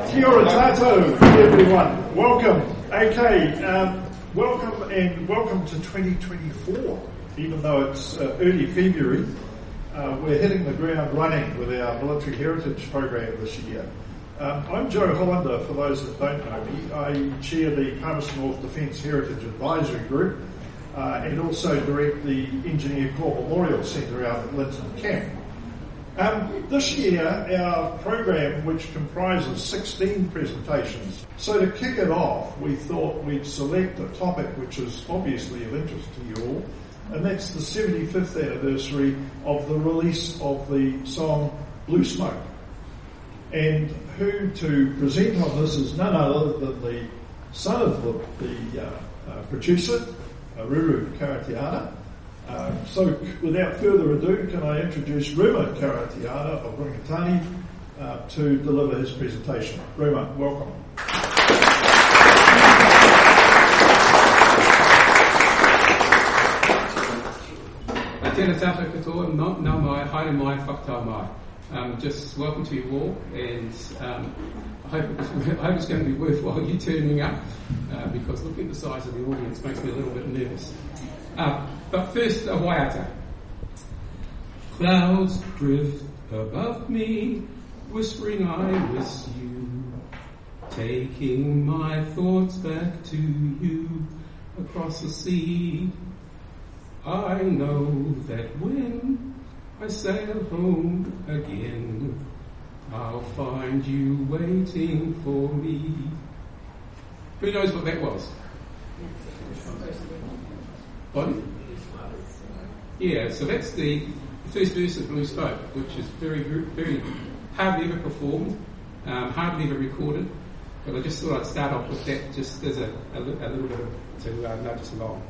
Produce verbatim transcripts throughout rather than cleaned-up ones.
Kia ora tātou, everyone. Welcome. Okay, um, welcome and welcome to twenty twenty-four. Even though it's uh, early February, uh, we're hitting the ground running with our Military Heritage program this year. Um, I'm Joe Hollander, for those that don't know me. I chair the Palmerston North Defence Heritage Advisory Group uh, and also direct the Engineer Corps Memorial Centre out at Linton Camp. Um, this year, our program, which comprises sixteen presentations, so to kick it off, we thought we'd select a topic which is obviously of interest to you all, and that's the seventy-fifth anniversary of the release of the song Blue Smoke. And who to present on this is none other than the son of the, the uh, uh, producer, uh, Ruru Karatiana. Uh, so without further ado, can I introduce Ruma Karatiana of Ringatani uh, to deliver his presentation. Ruma, welcome. Tēnā tātou katoa, nā mai, haere mai, whakatau mai. Um, just welcome to you all, and um, I, hope it was, I hope it's going to be worthwhile you turning up, uh, because looking at the size of the audience makes me a little bit nervous. Uh, but first, a waiata. Clouds drift above me, whispering I miss you, taking my thoughts back to you across the sea. I know that when I sail home again, I'll find you waiting for me. Who knows what that was? Pardon? Yeah, so that's the first verse of Blue Smoke, which is very, very hardly ever performed, um, hardly ever recorded, but I just thought I'd start off with that just as a, a, a little bit of, to uh, nudge us along.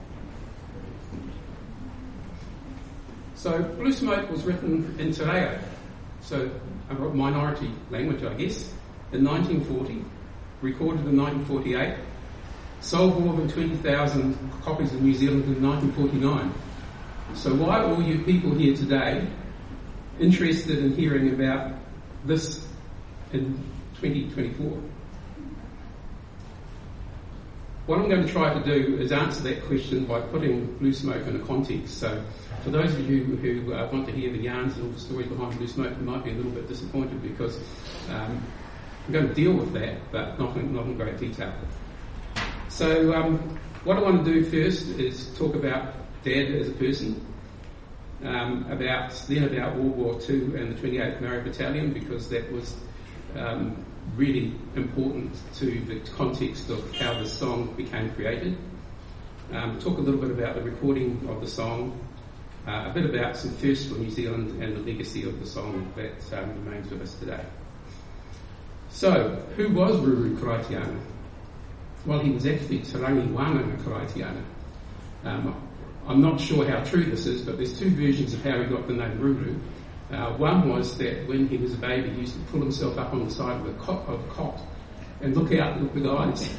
So Blue Smoke was written in Te Reo, so a minority language, I guess, in nineteen forty, recorded in nineteen forty-eight, sold more than twenty thousand copies in New Zealand in nineteen forty-nine. So why are all you people here today interested in hearing about this in twenty twenty-four? What I'm going to try to do is answer that question by putting Blue Smoke in a context. So for those of you who uh, want to hear the yarns and all the stories behind Blue Smoke, you might be a little bit disappointed because um, I'm going to deal with that, but not in, not in great detail. So um, what I want to do first is talk about Dad as a person, um, about then about World War Two and the twenty-eighth Maori Battalion, because that was um, really important to the context of how the song became created. Um, talk a little bit about the recording of the song, uh, a bit about some firsts for New Zealand and the legacy of the song that um, remains with us today. So, who was Ruru Karatiana? Well, he was actually Te Rangi Wānanga Karatiana. Um, I'm not sure how true this is, but there's two versions of how he got the name Ruru. Uh, one was that when he was a baby, he used to pull himself up on the side of a cot, of a cot and look out with big eyes.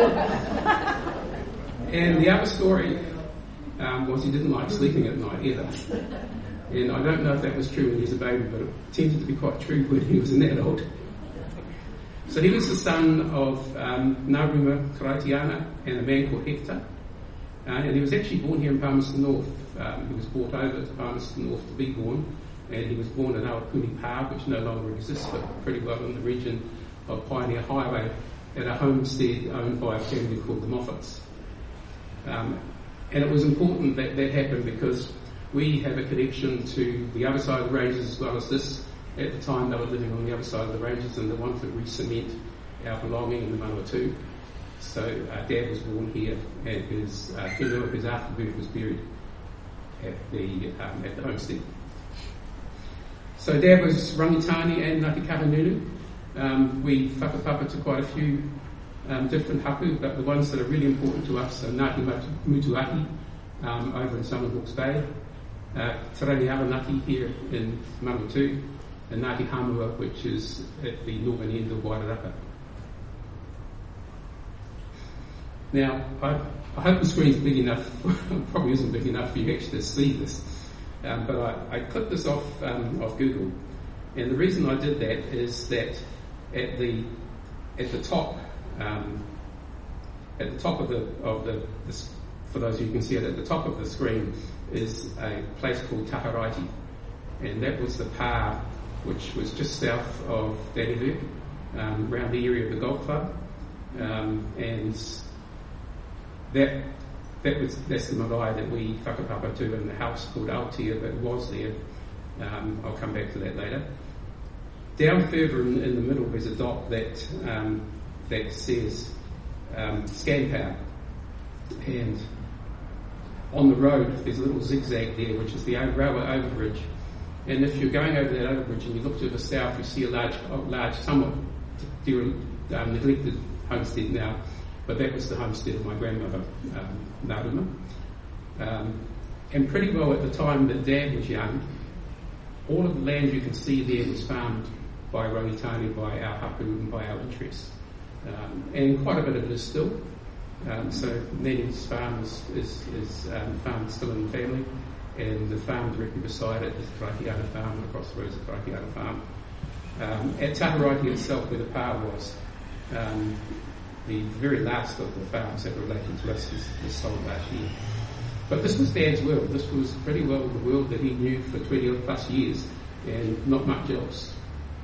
And the other story um, was he didn't like sleeping at night either. And I don't know if that was true when he was a baby, but it tended to be quite true when he was an adult. So he was the son of um, Naruma Karatiana and a man called Hector. Uh, and he was actually born here in Palmerston North. Um, he was brought over to Palmerston North to be born, and he was born in Awapuni Pa, which no longer exists, but pretty well in the region of Pioneer Highway, at a homestead owned by a family called the Moffats. Um, and it was important that that happened because we have a connection to the other side of the ranges as well as this. At the time they were living on the other side of the ranges and they wanted to re-cement our belonging in the Manawatu. So uh, Dad was born here and his uh, funeral of his afterbirth was buried at the um, at the homestead. So Dad was Rangitani and Ngāti Kahungunu. Um, we whakapapa to quite a few um, different hapu, but the ones that are really important to us are Ngāti Mutuahi um, over in Southern Hawke's Bay, uh, Te Rangi Aranaki here in Manawatu, and Ngāti Hamua, which is at the northern end of Wairarapa. Now, I, I hope the screen's big enough, it probably isn't big enough for you actually to see this, um, but I, I clipped this off um, off Google, and the reason I did that is that at the at the top, um, at the top of the of the, the, for those of you who can see it, at the top of the screen is a place called Taharaiti, and that was the pa which was just south of Dannevirke, um, around the area of the golf club, um, and that that was that's the marae that we whakapapa to in the house called Aotea that was there. Um, I'll come back to that later. Down further in, in the middle, there's a dot that um, that says um, Scanpower, and on the road there's a little zigzag there, which is the railway overbridge. And if you're going over that overbridge and you look to the south, you see a large, large, somewhat um, neglected homestead now, but that was the homestead of my grandmother, um, Naruma. Um, and pretty well at the time that Dad was young, all of the land you can see there was farmed by Rangitane, by our hapu and by our interests. Um, and quite a bit of it is still. Um, so Nani's farm is, is, is um, farmed still in the family, and the farm directly beside it is the Karakiana farm, and across the road is the Karakiana farm. Um, at Taharaiti itself, where the pa was, um, the very last of the farms that related to us was, was sold last year. But this was Dad's world. This was pretty well the world that he knew for twenty plus years, and not much else.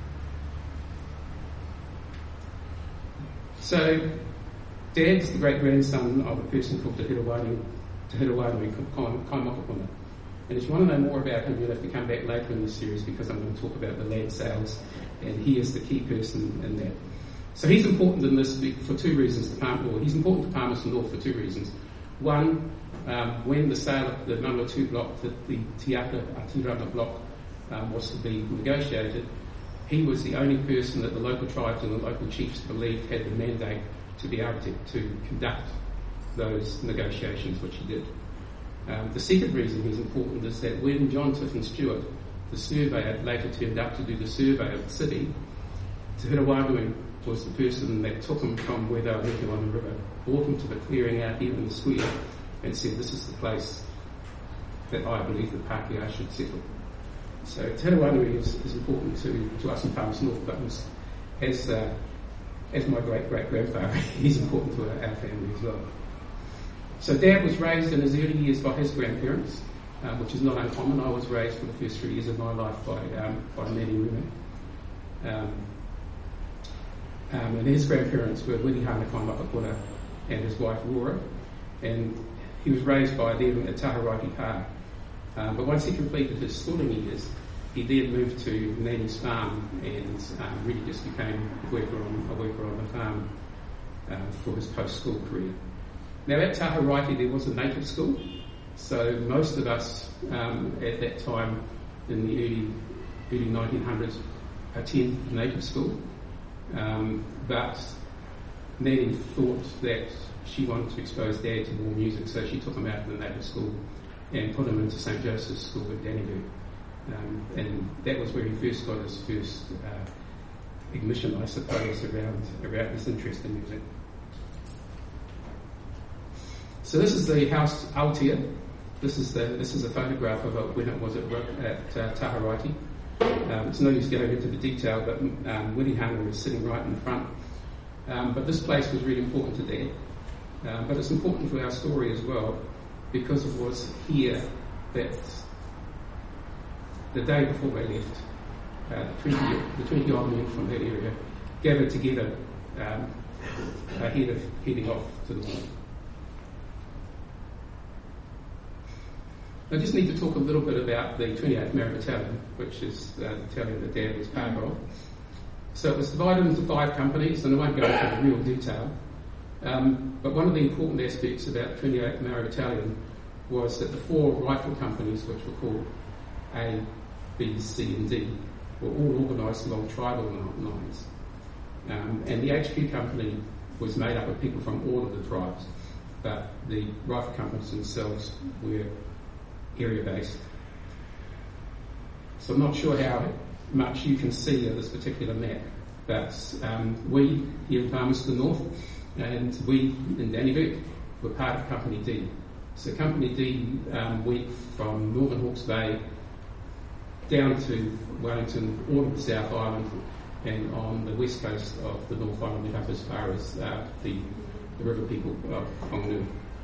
So, Dad's the great-grandson of a person called Te Hirawani, Te Hirawani Kaimokopuna. And if you want to know more about him, you'll have to come back later in the series, because I'm going to talk about the land sales, and he is the key person in that. So he's important in this for two reasons. To Palm, or he's important to Palmerston North for two reasons. One, um, when the sale of the Manawatu block, the, the Tiaka Atirama block, um, was to be negotiated, he was the only person that the local tribes and the local chiefs believed had the mandate to be able to, to conduct those negotiations, which he did. Um, the second reason he's important is that when John Tiffin Stewart, the surveyor, later turned up to do the survey of the city, Te Hirawani was the person that took him from where they were working on the river, brought him to the clearing out here in the square, and said, this is the place that I believe the Pākehā should settle. So Te Hirawani is, is important to, to us in Palmerston North, but was, as, uh, as my great-great-grandfather, he's important to our, our family as well. So Dad was raised in his early years by his grandparents, um, which is not uncommon. I was raised for the first three years of my life by um, by Nani Rumi. Um, um, and his grandparents were Wirihana Kaimokopuna and his wife Rora, and he was raised by them at Taharaiti Pa. Um, but once he completed his schooling years, he then moved to Nani's farm and um, really just became a worker on, a worker on the farm um, for his post-school career. Now at Taharaiti there was a native school, so most of us um, at that time in the early, early nineteen hundreds attended native school, um, but Nani thought that she wanted to expose Dad to more music, so she took him out of the native school and put him into Saint Joseph's School at Dannevirke. Um, and that was where he first got his first uh, ignition, I suppose, around, around his interest in music. So this is the house Aotea. This is the this is a photograph of it when it was at, at uh, Taharaiti. Um, it's no use going into the detail, but um, Wirihana was sitting right in the front. Um, but this place was really important to Dad. Um, but it's important for our story as well, because it was here that the day before they left, uh, the twenty the twenty odd men from that area gathered together um, ahead of heading off to the north. I just need to talk a little bit about the twenty-eighth Mara Battalion, which is uh, the battalion that Dad was part of. So it was divided into five companies, and I won't go into the real detail. Um, but one of the important aspects about the twenty-eighth Mara Battalion was that the four rifle companies, which were called A, B, C and D, were all organised along tribal lines. Um, and the H Q company was made up of people from all of the tribes, but the rifle companies themselves were area-based. So I'm not sure how much you can see of this particular map, but um, we here in Palmerston North and we in Dannevirke were part of Company D. So Company D um, went from Northern Hawke's Bay down to Wellington, all of the South Island, and on the west coast of the North Island, up as far as uh, the, the river people of Whanganui.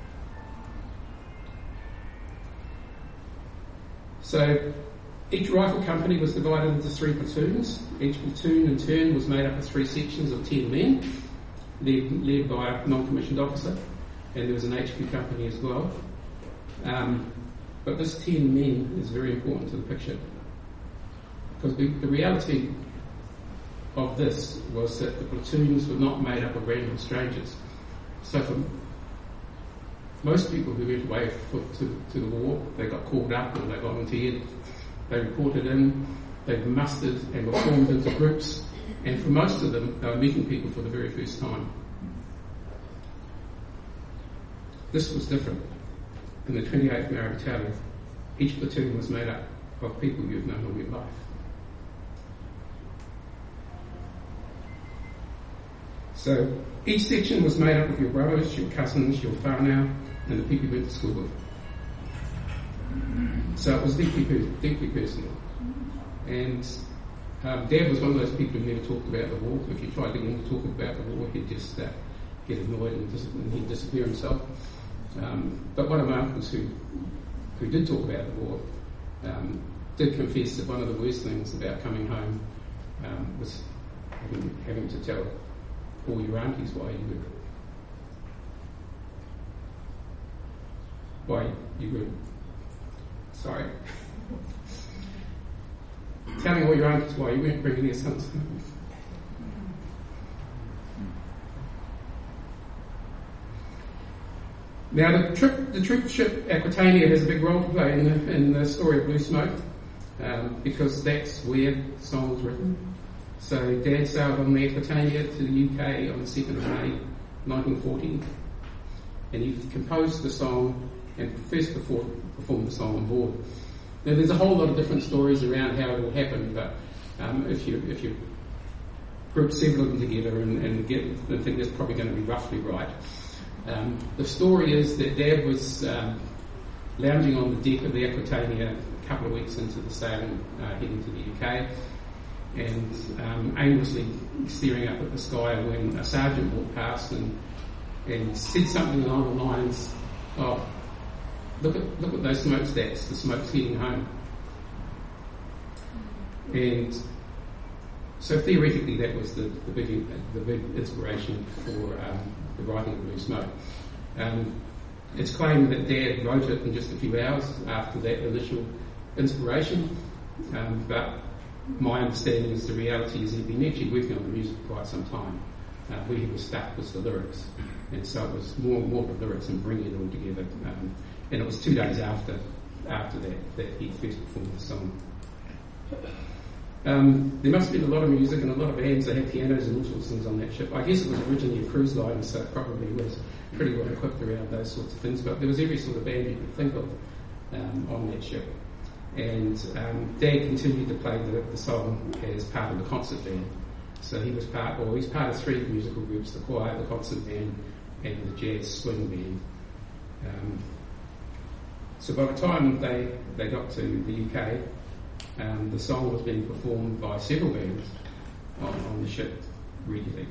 So each rifle company was divided into three platoons. Each platoon in turn was made up of three sections of ten men, led, led by a non-commissioned officer, and there was an H Q company as well. Um, but this ten men is very important to the picture, because the, the reality of this was that the platoons were not made up of random strangers. So for most people who went away for, to, to the war, they got called up or they volunteered, they reported in, they were mustered and were formed into groups, and for most of them, they were meeting people for the very first time. This was different. In the twenty-eighth Maori Battalion, each platoon was made up of people you'd known all your life. So each section was made up of your brothers, your cousins, your whānau, and the people you went to school with. So it was deeply, deeply personal. And um, Dad was one of those people who never talked about the war. If you tried to get him to talk about the war, he'd just uh, get annoyed and, dis- and he'd disappear himself. Um, but one of my uncles who, who did talk about the war um, did confess that one of the worst things about coming home um, was having, having to tell all your aunties why you were why you were sorry telling all your aunties why you weren't bringing their sons home. Now the, trip, the troop ship Aquitania has a big role to play in the, in the story of Blue Smoke, um, because that's where the song was written. So Dad sailed on the Aquitania to the U K on the second of May nineteen forty, and he composed the song and first before, performed the song on board. Now there's a whole lot of different stories around how it all happened, but um, if you if you group several of them together and, and get, I think that's probably going to be roughly right. Um, the story is that Dad was um, lounging on the deck of the Aquitania a couple of weeks into the sailing, uh, heading to the U K, and um, aimlessly staring up at the sky when a sergeant walked past and, and said something along the lines of, look at look at those smokestacks, the smoke's heading home. And so theoretically that was the, the big the big inspiration for um, the writing of Blue Smoke. Um, it's claimed that Dad wrote it in just a few hours after that initial inspiration, um, but my understanding is the reality is he'd been actually working on the music for quite some time. Uh, where he was stuck was the lyrics, and so it was more and more the lyrics and bringing it all together. Um, and it was two days after after that that he first performed the song. Um, there must have been a lot of music and a lot of bands that had pianos and all sorts of things on that ship. I guess it was originally a cruise liner, so it probably was pretty well equipped around those sorts of things, but there was every sort of band you could think of um, on that ship. And um, Dad continued to play the, the song as part of the concert band. So he was part, or he's part of three musical groups, the choir, the concert band, and the jazz swing band. Um, so by the time they, they got to the U K, um, the song was being performed by several bands on, on the ship regularly.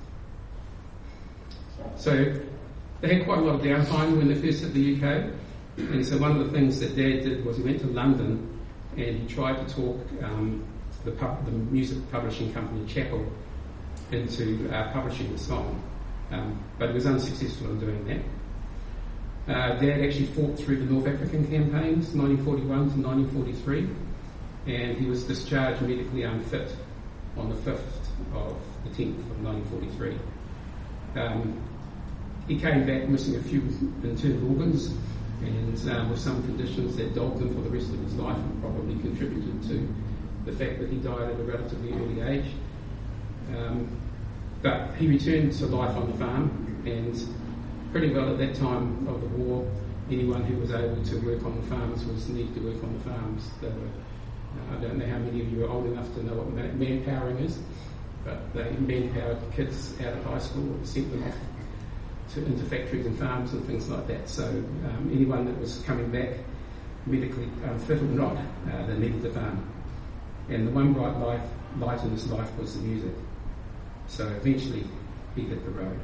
So they had quite a lot of downtime when they first hit the U K. And so one of the things that Dad did was he went to London and he tried to talk um, the, pub, the music publishing company Chappell into uh, publishing the song, um, but he was unsuccessful in doing that. Uh, Dad actually fought through the North African campaigns, nineteen forty-one to nineteen forty-three, and he was discharged medically unfit on the fifth of the tenth of nineteen forty-three. Um, he came back missing a few internal organs, and um, with some conditions that dogged him for the rest of his life and probably contributed to the fact that he died at a relatively early age. Um, but he returned to life on the farm, and pretty well at that time of the war, anyone who was able to work on the farms was needed to work on the farms. They were, uh, I don't know how many of you are old enough to know what manpowering is, but they manpowered kids out of high school and sent them off to, into factories and farms and things like that. So um, anyone that was coming back medically unfit or not, uh, they needed the farm. And the One Bright Life light in his life was the music. So eventually he hit the road.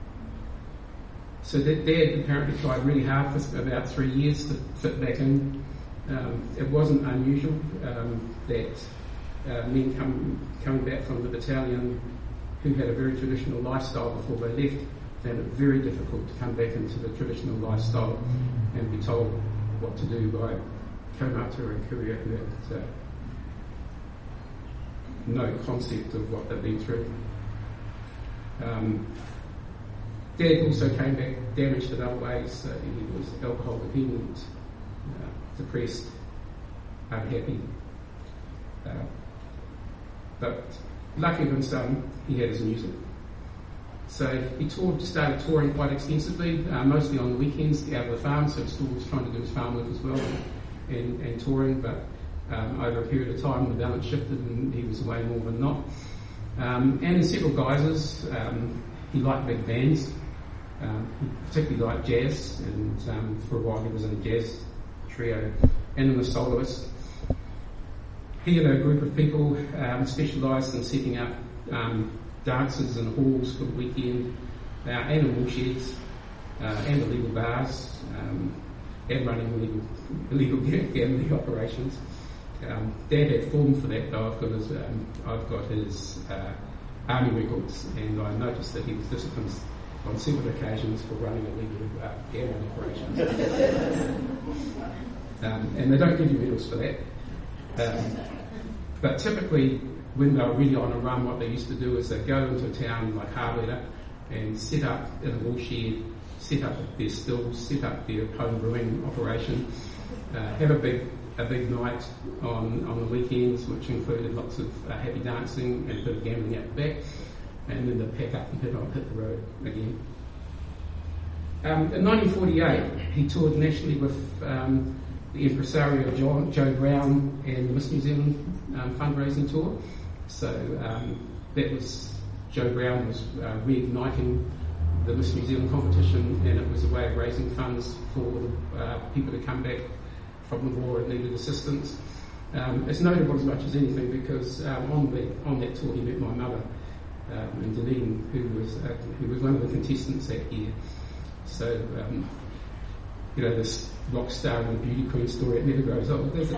So that Dad apparently tried really hard for about three years to fit back in. Um, it wasn't unusual um, that uh, men come, coming back from the battalion who had a very traditional lifestyle before they left found it very difficult to come back into the traditional lifestyle and be told what to do by kaumata and kuria who had uh, no concept of what they've been through. Um, Dad also came back damaged in other ways. Uh, he was alcohol dependent, uh, depressed, unhappy. Uh, but lucky for son, he had his music. So he toured, started touring quite extensively, uh, mostly on the weekends out of the farm, so he still was trying to do his farm work as well and, and, and touring, but um, over a period of time the balance shifted and he was away more than not. Um, and in several guises, um, he liked big bands. Um, he particularly liked jazz, and um, for a while he was in a jazz trio and in a soloist. He and a group of people um, specialised in setting up um, dances and halls for the weekend, uh, and in woolsheds, uh, and illegal bars, um, and running illegal, illegal gambling operations. Um, Dad had formed for that, though. I've got his, um, I've got his uh, army records, and I noticed that he was disciplined on several occasions for running illegal uh, gambling operations. um, and they don't give you medals for that. Um, but typically, when they were really on a run, what they used to do is they'd go into a town like Harleta and set up in a woolshed, set up their stills, set up their home brewing operation, uh, have a big a big night on, on the weekends, which included lots of uh, happy dancing and a bit of gambling out the back, and then they'd pack up and hit on hit the road again. Um, in nineteen forty-eight, he toured nationally with um, the impresario John, Joe Brown and the Miss New Zealand um, fundraising tour. So um, that was, Joe Brown was uh, reigniting the Miss New Zealand competition, and it was a way of raising funds for the, uh, people to come back from the war and needed assistance. Um, it's notable as much as anything because um, on the on that tour he met my mother um, in Dunedin, who was uh, who was one of the contestants that year. So um, you know, this rock star and the beauty queen story, it never grows old, does it?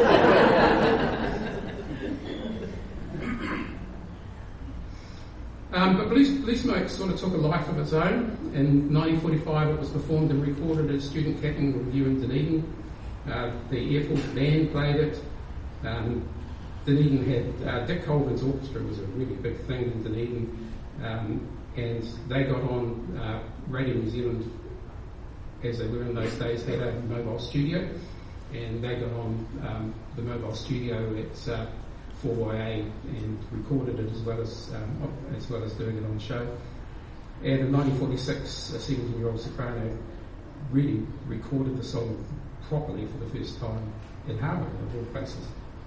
um, but Blue, Blue Smoke sort of took a life of its own. In nineteen forty-five, it was performed and recorded at Student Captain Review in Dunedin. Uh, the Air Force Band played it. Um, Dunedin had, uh, Dick Colvin's orchestra was a really big thing in Dunedin, um, and they got on uh, Radio New Zealand, as they were in those days, had a mobile studio, and they got on um, the mobile studio at uh, four Y A and recorded it as well as um, as well as doing it on show. And in nineteen forty-six, a seventeen-year-old soprano really recorded the song properly for the first time in Harvard, of all places.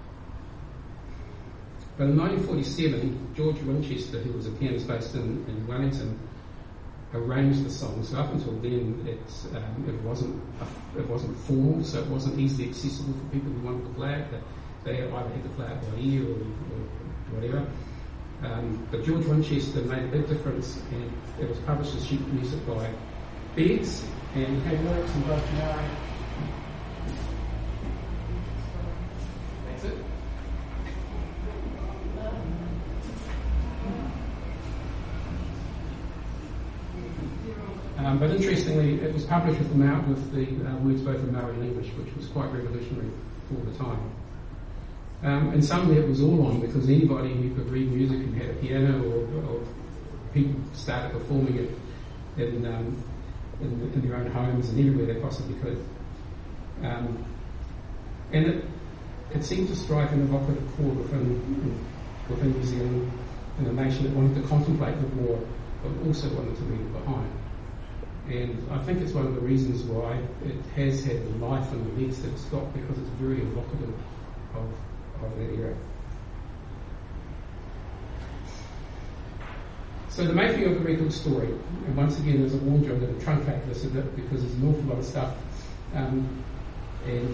But in nineteen forty-seven, George Winchester, who was a pianist based in, in Wellington, arranged the song. So up until then, it um, it wasn't a, it wasn't formal, so it wasn't easily accessible for people who wanted to play it. They either had to play it by ear or, or whatever. Um, but George Winchester made a big difference, and it was published as sheet music by Beggs, and had lyrics in both Maori. That's it. Um, but interestingly, it was published with the, Maori, with the uh, words both in Maori and English, which was quite revolutionary for the time. Um, and suddenly it was all on because anybody who could read music and had a piano, or, or people started performing it in, um, in, in their own homes and everywhere they possibly could. Um, and it, it seemed to strike an evocative chord within, within New Zealand, and a nation that wanted to contemplate the war, but also wanted to leave it behind. And I think it's one of the reasons why it has had the life and the legs that it's got, because it's very evocative of, of that era. So the making of the record story, and once again, as I warned you, I'm going to truncate this a bit because there's an awful lot of stuff. Um, and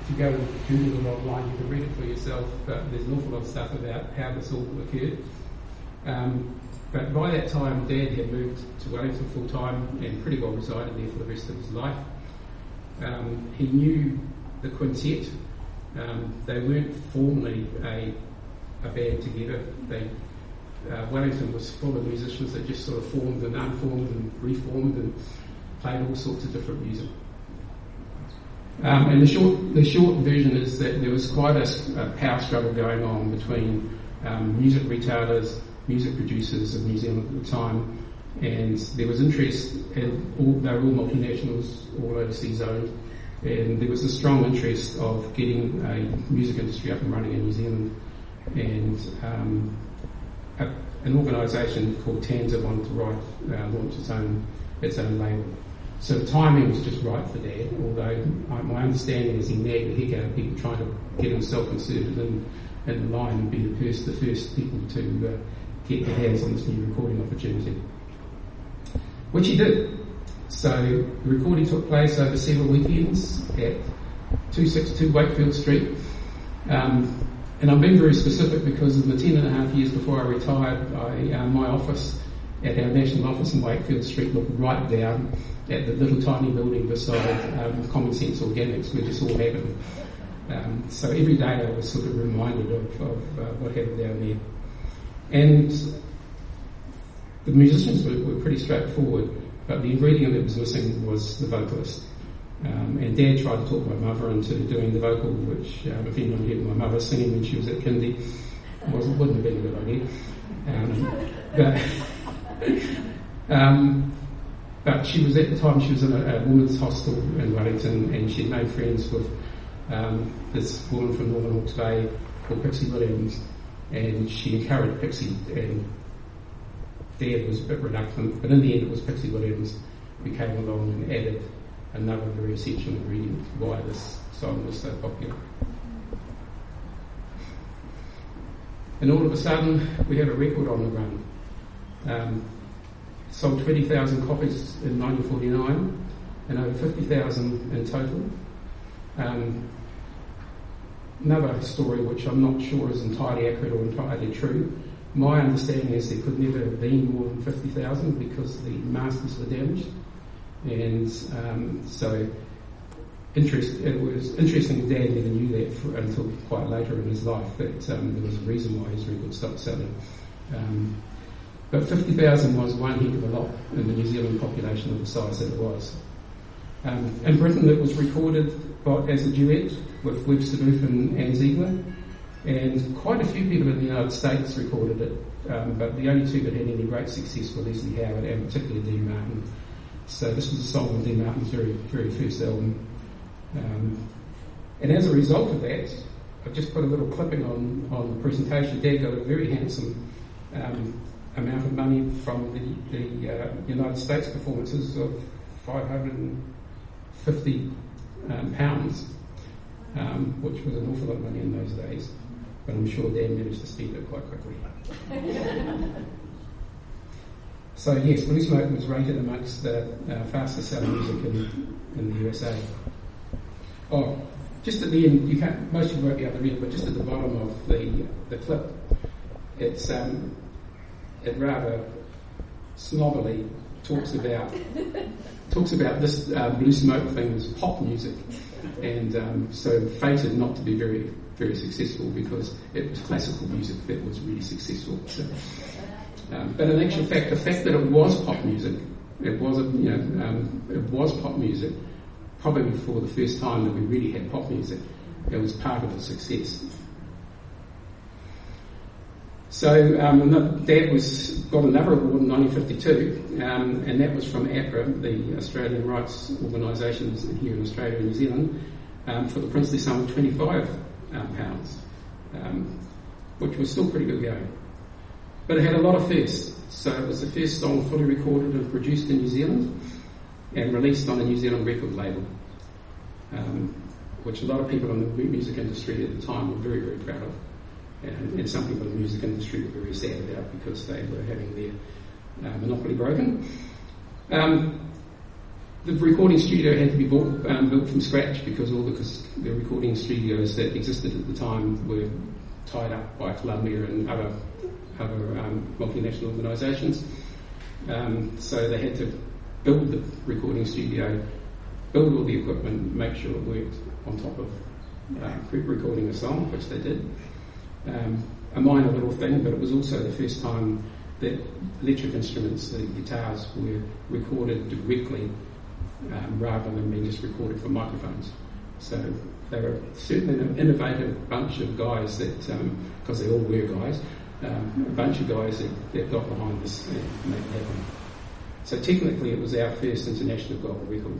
if you go and Google it online, you can read it for yourself, but there's an awful lot of stuff about how this all occurred. Um, but by that time, Dad had moved to Wellington full-time and pretty well resided there for the rest of his life. Um, he knew the quintet. Um, they weren't formally a, a band together. They, uh, Wellington was full of musicians that just sort of formed and unformed and reformed and played all sorts of different music. Um, and the short, the short version is that there was quite a, a power struggle going on between um, music retailers, music producers of New Zealand at the time, and there was interest, and all, they were all multinationals, all overseas owned, and there was a strong interest of getting a music industry up and running in New Zealand, and um, a, an organisation called Tanser wanted to write, uh, launch its own, its own label. So the timing was just right for Dad, although my understanding is he nagged the heck out of people trying to get himself inserted in, in the line and be the first, the first people to uh, get their hands on this new recording opportunity. Which he did. So the recording took place over several weekends at two sixty-two Wakefield Street. Um, and I'm being very specific because in the ten and a half years before I retired, I, uh, my office at our national office in Wakefield Street looked right down at the little tiny building beside um, Common Sense Organics, where this all happened. Um, so every day I was sort of reminded of, of uh, what happened down there. And the musicians were, were pretty straightforward, but the ingredient that was missing was the vocalist. Um, and Dad tried to talk my mother into doing the vocal, which, um, if anyone heard my mother singing when she was at kindy, wasn't, wouldn't have been a good idea. Um, but, um, but she was, at the time, she was in a, a women's hostel in Wellington, and she'd made friends with um, this woman from Northern Hawke's Bay called Pixie Williams, and she encouraged Pixie, and Dad was a bit reluctant, but in the end it was Pixie Williams who came along and added another very essential ingredient why this song was so popular. And all of a sudden we had a record on the run. Um, sold twenty thousand copies in nineteen forty-nine and over fifty thousand in total. Um, another story which I'm not sure is entirely accurate or entirely true. My understanding is there could never have been more than fifty thousand because the masters were damaged. And um, so interest, it was interesting Dad never knew that for, until quite later in his life, that um, there was a reason why his record stopped selling. Um, but fifty thousand was one heck of a lot in the New Zealand population of the size that it was. Um, in Britain it was recorded by, as a duet with Webster Booth and Anne Ziegler, and quite a few people in the United States recorded it, um, but the only two that had any great success were Leslie Howard and particularly Dean Martin. So this was a song on Dean Martin's very, very first album. Um, and as a result of that, I've just put a little clipping on, on the presentation. Dad got a very handsome um, amount of money from the, the uh, United States performances of five hundred fifty um, pounds, um, which was an awful lot of money in those days. But I'm sure Dad managed to spend it quite quickly. So yes, Blue Smoke was rated amongst the uh, fastest selling music in, in the U S A. Oh, just at the end, you can't, most of you won't be able to read it, but just at the bottom of the the clip, it's um, it rather snobbily talks about talks about this uh, Blue Smoke thing as pop music, and um, so fated not to be very very successful because it was classical music that was really successful. So, um, but in actual fact, the fact that it was pop music, it was a, you know um, it was pop music, probably for the first time that we really had pop music, it was part of the success. So um, Dad was got another award in nineteen fifty-two, um, and that was from APRA, the Australian rights organisations here in Australia and New Zealand, um, for the princely sum of twenty-five um, pounds, um, which was still pretty good going. But it had a lot of firsts. So it was the first song fully recorded and produced in New Zealand and released on a New Zealand record label, um, which a lot of people in the music industry at the time were very, very proud of. And, and some people in the music industry were very sad about because they were having their uh, monopoly broken. Um, the recording studio had to be bought, um, built from scratch because all the, the recording studios that existed at the time were tied up by Columbia and other, other um, multinational organisations. Um, so they had to build the recording studio, build all the equipment, make sure it worked on top of uh, recording a song, which they did. Um, a minor little thing, but it was also the first time that electric instruments, the guitars, were recorded directly um, rather than being just recorded from microphones. So they were certainly an innovative bunch of guys that, because um, they all were guys, um, a bunch of guys that, that got behind this and made it happen. So technically it was our first international gold record.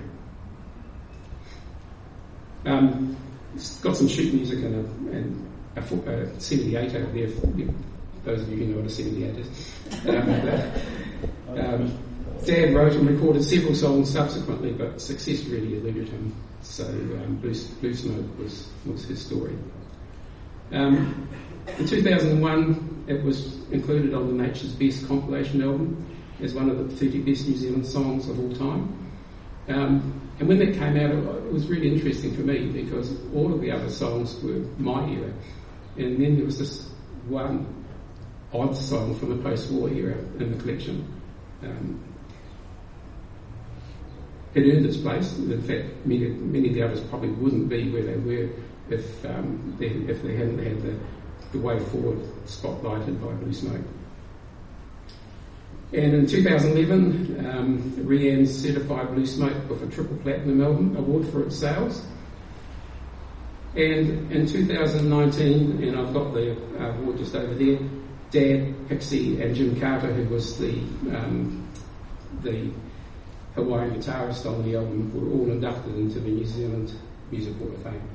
Um, it's got some sheet music and a, and a, a seventy-eight over there, for those of you who know what a seventy-eight is. Um, um, Dad wrote and recorded several songs subsequently, but success really eluded him. So um, Blue, Blue Smoke was, was his story. Um, in two thousand one, it was included on the Nature's Best compilation album as one of the thirty best New Zealand songs of all time. Um, and when that came out, it was really interesting for me because all of the other songs were my era. And then there was this one odd song from the post-war era in the collection. Um, it earned its place. In fact, many, many of the others probably wouldn't be where they were if um, they, if they hadn't had the, the way forward spotlighted by Blue Smoke. And in two thousand eleven, um, Rianne certified Blue Smoke with a triple platinum album award for its sales. And in two thousand nineteen, and I've got the uh, award just over there, Dad, Pixie and Jim Carter, who was the um, the Hawaiian guitarist on the album, were all inducted into the New Zealand Music Hall of Fame.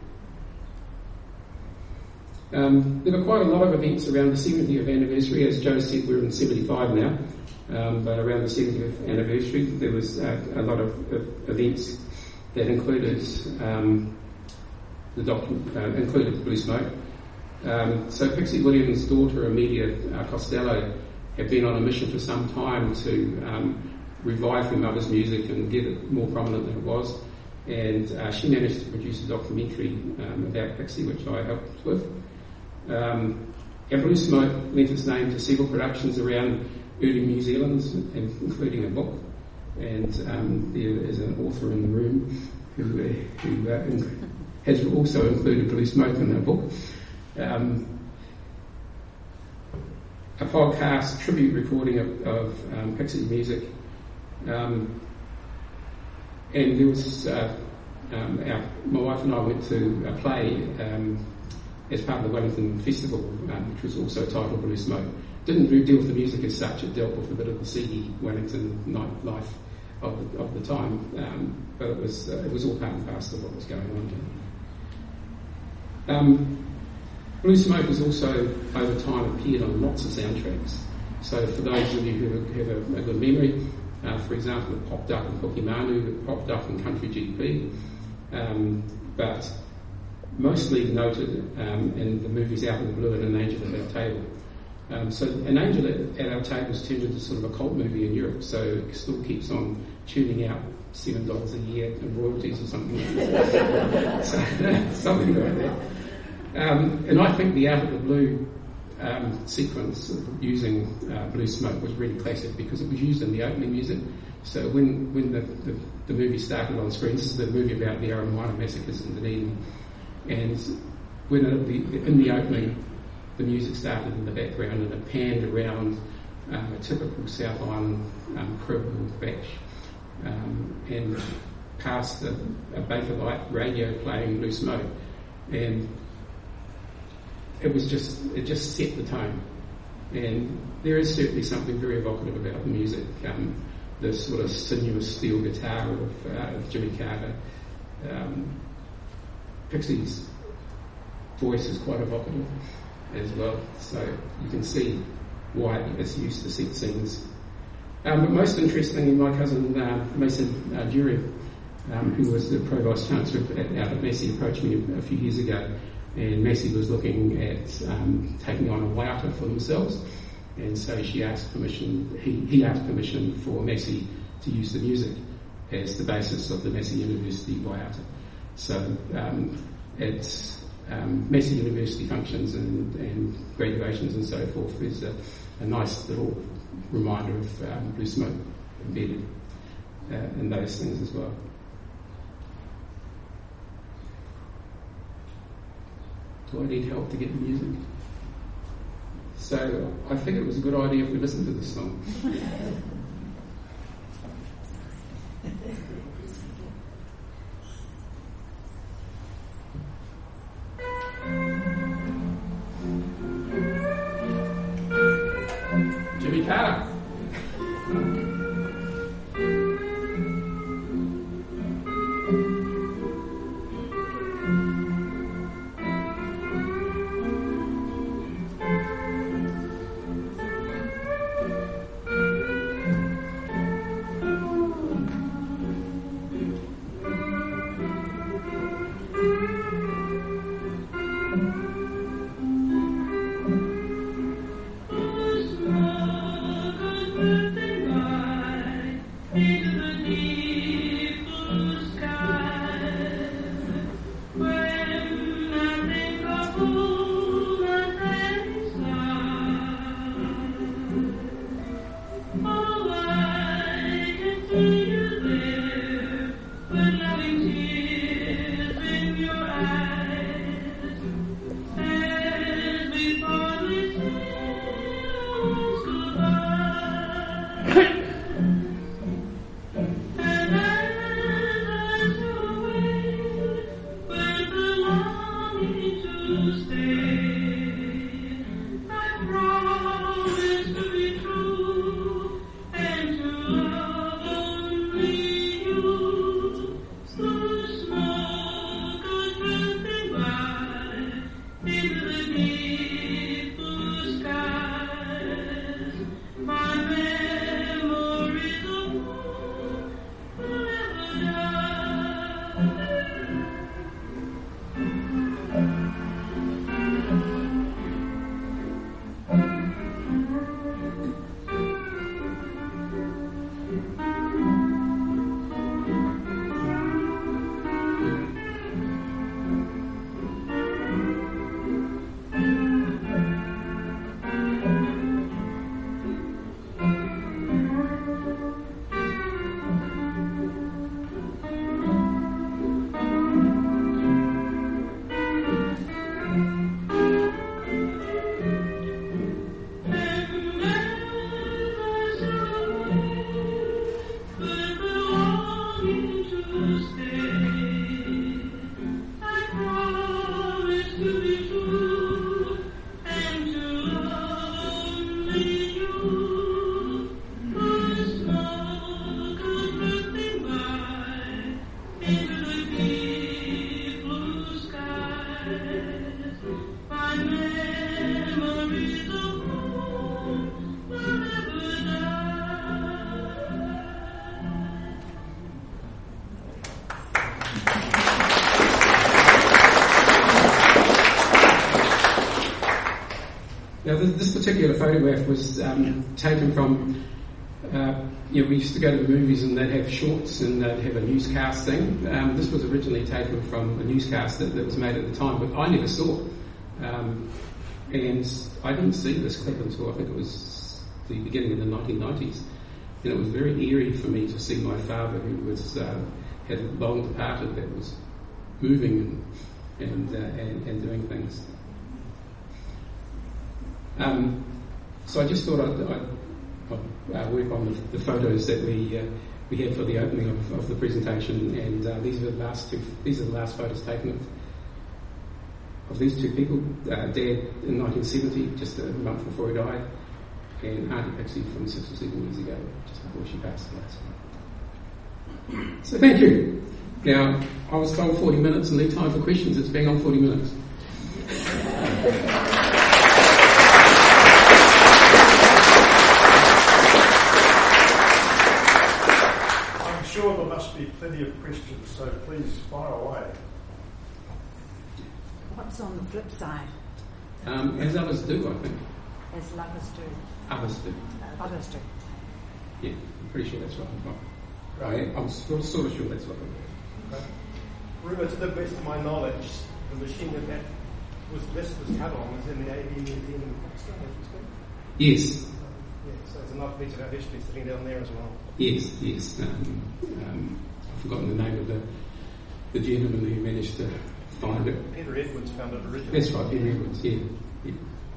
Um, there were quite a lot of events around the seventieth anniversary. As Joe said, we're in seventy-five now, um, but around the seventieth anniversary there was uh, a lot of, of events that included um, the docu- uh, included Blue Smoke. Um, so Pixie Williams' daughter, Amelia uh, Costello, had been on a mission for some time to um, revive her mother's music and get it more prominent than it was. And uh, she managed to produce a documentary um, about Pixie, which I helped with. Um, and Blue Smoke lent its name to several productions around early New Zealand, including a book. And um, there is an author in the room who, uh, who uh, has also included Blue Smoke in her book. Um, a podcast tribute recording of, of um, Pixie music. Um, and there was, uh, um, our, my wife and I went to a play um, as part of the Wellington Festival, um, which was also titled Blue Smoke. Didn't really deal with the music as such, it dealt with a bit of the seedy Wellington nightlife of the, of the time, um, but it was uh, it was all part and parcel of what was going on there. Um, Blue Smoke has also, over time, appeared on lots of soundtracks. So for those of you who have a, a good memory, uh, for example, it popped up in Pokemanu, it popped up in Country G P, um, but mostly noted um, in the movies Out of the Blue and An Angel at Our Table. Um, so An Angel at, at Our Table has turned into sort of a cult movie in Europe, so it still keeps on tuning out seven dollars a year in royalties or something like that. so, something like that. Um, and I think the Out of the Blue um, sequence of using uh, Blue Smoke was really classic because it was used in the opening music. So when when the, the, the movie started on screen, this is the movie about the Aramoana massacres in Dunedin, and when it, the, in the opening the music started in the background and it panned around um, a typical South Island um, crib or batch um, and past a, a Baker Light radio playing Blue Smoke, and it was just it just set the tone. And there is certainly something very evocative about the music. Um, the sort of sinuous steel guitar of, uh, of Jimmy Carter. Um, Pixie's voice is quite evocative as well, so you can see why it's used to set scenes. Um, but most interestingly, my cousin uh, Mason uh, Dury, um, who was the Provost Chancellor at, out at Massey, approached me a, a few years ago, and Massey was looking at um, taking on a waiata for themselves, and so she asked permission. He, he asked permission for Massey to use the music, as the basis of the Massey University Waiata. So um, it's um, Massey University functions and, and graduations and so forth is a, a nice little reminder of um, Blue Smoke embedded uh, in those things as well. Do I need help to get the music? So I think it was a good idea if we listened to this song. Jimmy Carter. Now, this particular photograph was um, taken from, uh, you know, we used to go to the movies and they'd have shorts and they'd have a newscast thing. Um, this was originally taken from a newscast that, that was made at the time, but I never saw it. Um, and I didn't see this clip until I think it was the beginning of the nineteen nineties. And it was very eerie for me to see my father, who was uh, had long departed, that was moving and, and, uh, and, and doing things. Um, so I just thought I'd, I'd, I'd uh, work on the, the photos that we uh, we had for the opening of, of the presentation, and uh, these are the last two. These are the last photos taken of, of these two people. Uh, Dad in nineteen seventy, just a month before he died, and Auntie Pixie from six or seven years ago, just before she passed away. So thank you. Now I was told forty minutes and leave time for questions. It's bang on forty minutes. Sure, there must be plenty of questions, so please fire away. What's on the flip side? Um, as others do, I think. As lovers do. Others do. Others do. Yeah, I'm pretty sure that's right. I, I'm sort of, sort of sure that's what it was. Okay. Rumour, to the best of my knowledge, the machine that that was this was cut on was in the A B Museum in Foxton, as you speak. Yes. Yeah, so it's enough bits of our history sitting down there as well. Yes, yes. Um, um, I've forgotten the name of the the gentleman who managed to find it. Peter Edwards found it originally. That's right, Peter Edwards, yeah. yeah.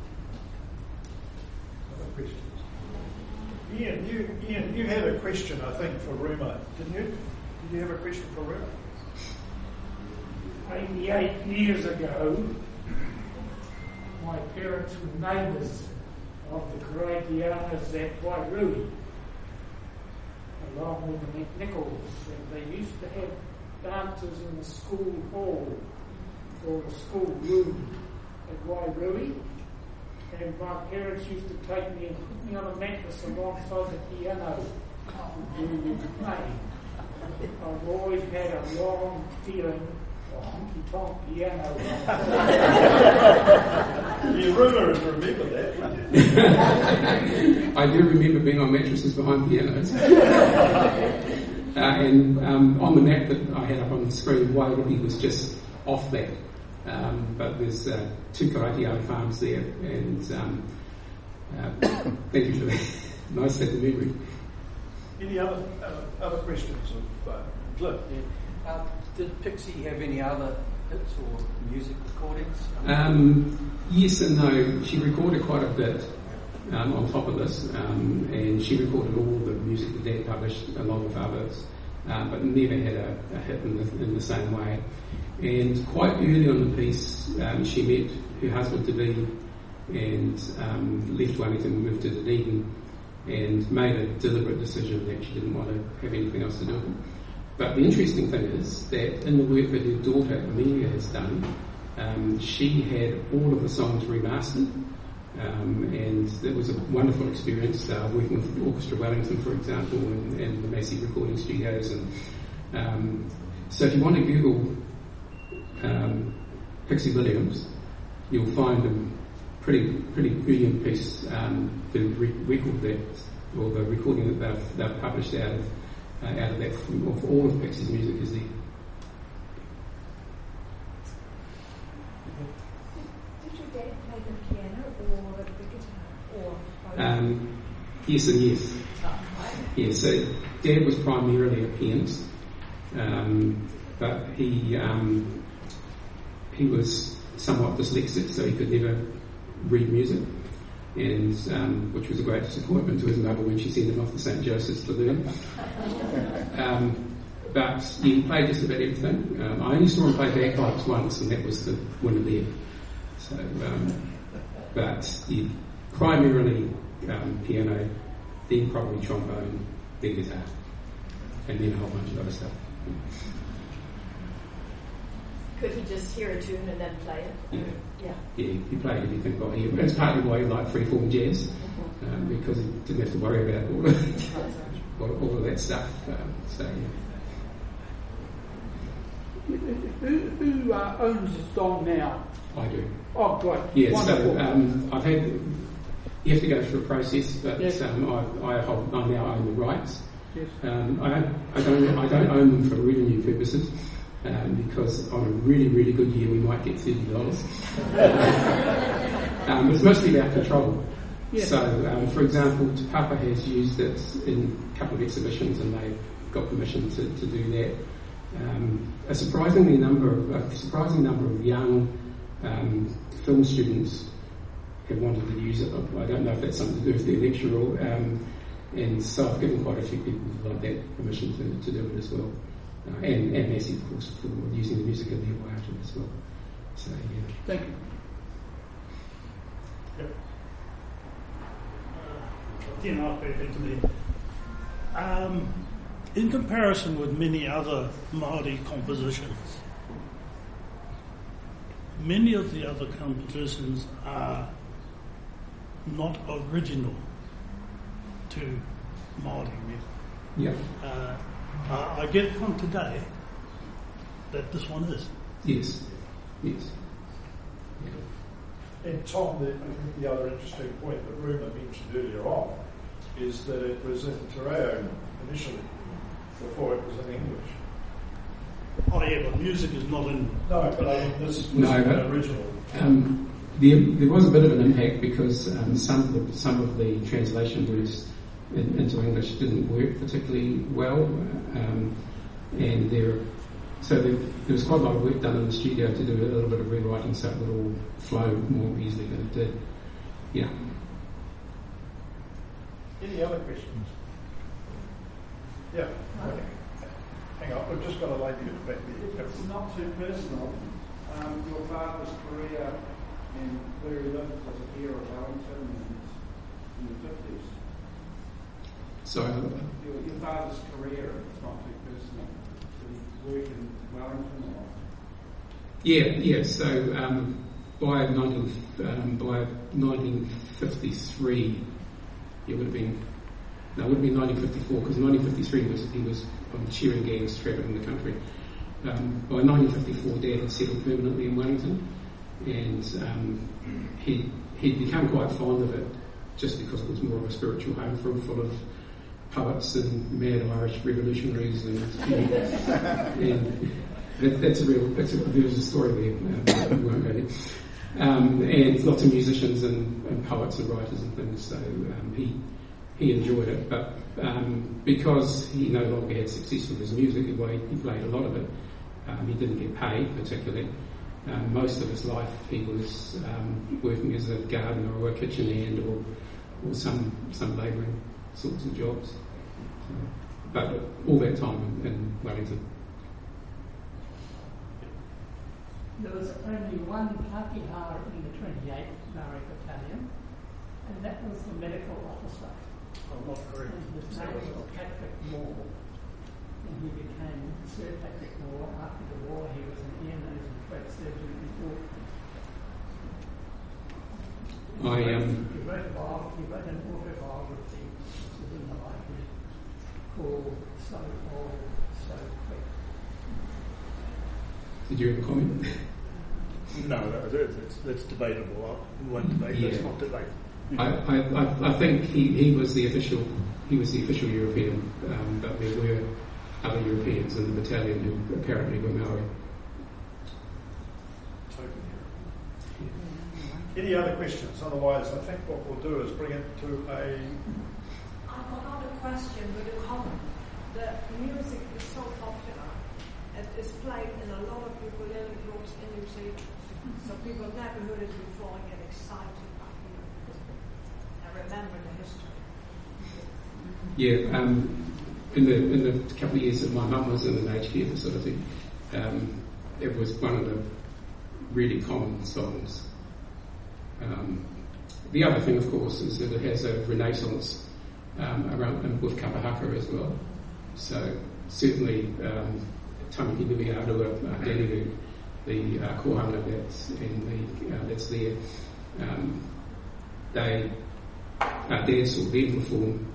Other questions? Ian, you, Ian, you had a question, I think, for Rumour, didn't you? Did you have a question for Rumour? eighty-eight years ago, my parents were neighbours of the Karaitianas at Wairui, along with the McNichols, and they used to have dances in the school hall or the school room at Wairui, and my parents used to take me and put me on a mattress alongside the piano where we were playing. I've always had a long feeling for honky-tonk piano. You remember, remember that, didn't you? I do remember being on mattresses behind pianos. uh, and um, on the map that I had up on the screen, Wairohi was just off that. Um, but there's uh, two Karaitiana farms there, and um, uh, thank you for that. Nice to have the memory. Any other uh, other questions of uh, Cliff? Yeah. Um, did Pixie have any other hits or music recordings? Um, yes and no. She recorded quite a bit um, on top of this, um, and she recorded all the music that Dad published along with others, uh, but never had a, a hit in the, in the same way. And quite early on the piece, um, she met her husband-to-be and um, left Wellington and moved to Dunedin and made a deliberate decision that she didn't want to have anything else to do with it. But the interesting thing is that in the work that her daughter Amelia has done, um, she had all of the songs remastered, um, and it was a wonderful experience uh, working with Orchestra Wellington, for example, and, and the Massey Recording Studios. And um, so if you want to Google um, Pixie Williams, you'll find a pretty pretty brilliant piece. Um, the re- record that, or the recording that they've, they've published out of uh, out of that, of all of Pixie's music is there. Did your dad play the piano or the guitar or both? Um, yes and yes. Yeah, so Dad was primarily a pianist, um, but he um, he was somewhat dyslexic, so he could never read music, and um, which was a great disappointment to his mother when she sent him off to Saint Joseph's to learn. Um, but he played just about everything. Um, I only saw him play bagpipes once, and that was the winner there. So, um, but he primarily um, piano, then probably trombone, then guitar, and then a whole bunch of other stuff. Could he just hear a tune and then play it? Yeah. Yeah. Yeah, he played everything by ear. That's partly why he liked freeform jazz, um, because he didn't have to worry about all of, all, all of that stuff. Um, so, yeah. Who, who uh, owns the song now? I do. Oh, great. Yeah, Wonderful. so um, I've had, you have to go through a process, but Yes. um, I, I, hold, I now own the rights. Yes. Um, I don't, I don't, I don't own them for revenue purposes, um, because on a really, really good year we might get thirty dollars. um, it's mostly about control. Yes. So, um, for example, Te Papa has used it in a couple of exhibitions, and they've got permission to, to do that. Um, a surprisingly number, of, a surprising number of young um, film students have wanted to use it. I don't know if that's something to do with their lecturer, um, and so I've given quite a few people like that permission to, to do it as well. Uh, and, and Massey, of course, for using the music of their Waiata as well. So, yeah. Thank you. Yep. Again, I'll pay it to me. Um, in comparison with many other Māori compositions, many of the other compositions are not original to Māori music. Yeah. Uh, uh, I get from today that this one is. Yes. Yes. And Tom, the, I think the other interesting point that Rumour mentioned earlier on is that it was in Te Reo initially, before yeah, but music is not in. No, but I mean, this was No, an but- original. Um, there, there was a bit of an impact because um, some of the, some of the translation words in, into English didn't work particularly well, um, and there, so there, there was quite a lot of work done in the studio to do a little bit of rewriting so it would all flow more easily than it did. Yeah. Any other questions? Yeah. Okay. Hang on, we've just got a lady at the back there. It's not too personal. Um, your father's career and where he lived was a peer of Wellington and in the fifties. So Your, your father's career, it's not too personal. Did he work in Wellington or? yeah, yeah. So um, by nineteen um, by nineteen fifty-three, it would have been no, it would have been nineteen fifty-four because nineteen fifty-three was he was on cheering gangs travelling the country. Um, by nineteen fifty-four, Dad had settled permanently in Wellington, and um, he he'd become quite fond of it just because it was more of a spiritual home for him, full of poets and mad Irish revolutionaries, and, and that, that's a real that's a, there's a story there. Um, we won't go there. Um, and lots of musicians and, and poets and writers and things. So um, he he enjoyed it, but um, because he no longer had success with his music, the way he played a lot of it. Um, he didn't get paid particularly. Um, most of his life he was um, working as a gardener or a kitchen hand or, or some some labouring sorts of jobs. So, but all that time in, in Wellington. There was only one Pākehā in the twenty-eighth Maori Battalion, and that was the medical officer. I'm not very. And his name was Patrick Moore. And he became Sir Patrick Moore after the war. He was an ear, nose and throat surgeon before. I um, He wrote, a bio- he wrote an autobiography, which is in the library, called So Old, So Quick. did you have a comment? No, no, that's, that's debatable. We won't debate. Yeah. Let's not debate. I, I, I- I think he, he was the official he was the official European, um, but there were other Europeans in the battalion who apparently were Maori. Any other questions? Otherwise, I think what we'll do is bring it to a. I've got another question with a comment. The music is so popular. It is played in a lot of ukulele groups in New Zealand. So people have never heard it before and get excited by hearing it and remember the history. Yeah, um, in the in the couple of years that my mum was in an aged care facility, um, it was one of the really common songs. Um, the other thing, of course, is that it has a renaissance um, around and with kapahaka as well. So certainly, um, Tamaki Nui Arua, uh, Daniru, the uh, kohanga that's and the uh, that's there, um, they uh, Dad saw them perform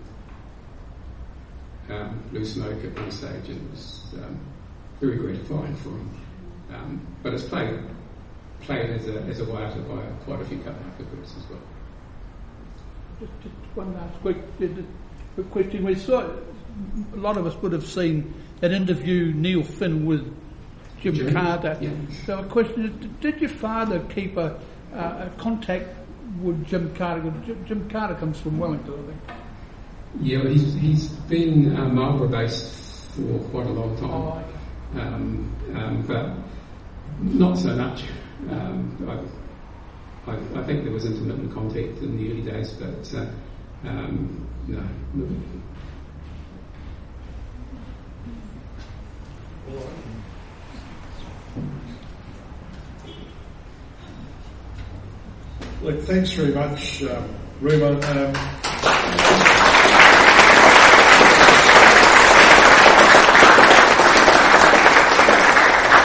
um, Blue Smoke at one stage, and it was um, very gratifying for him. Um, but it's played played as a as a waiata by quite a few kapahaka groups as well. Just, just one last quick, quick question. We saw a lot of us would have seen that interview Neil Finn with Jim, Jim Carter. Yeah. So a question is, did your father keep a, uh, a contact with Jim Carter? Jim, Jim Carter comes from Wellington, I think. Yeah, well, he's he's been uh, Marlborough based for quite a long time, Oh, okay. um, um, but not so much. Um, I, I, I think there was intermittent contact in the early days, but uh, um, no. no. Look, thanks very much, um, Ruma. Um,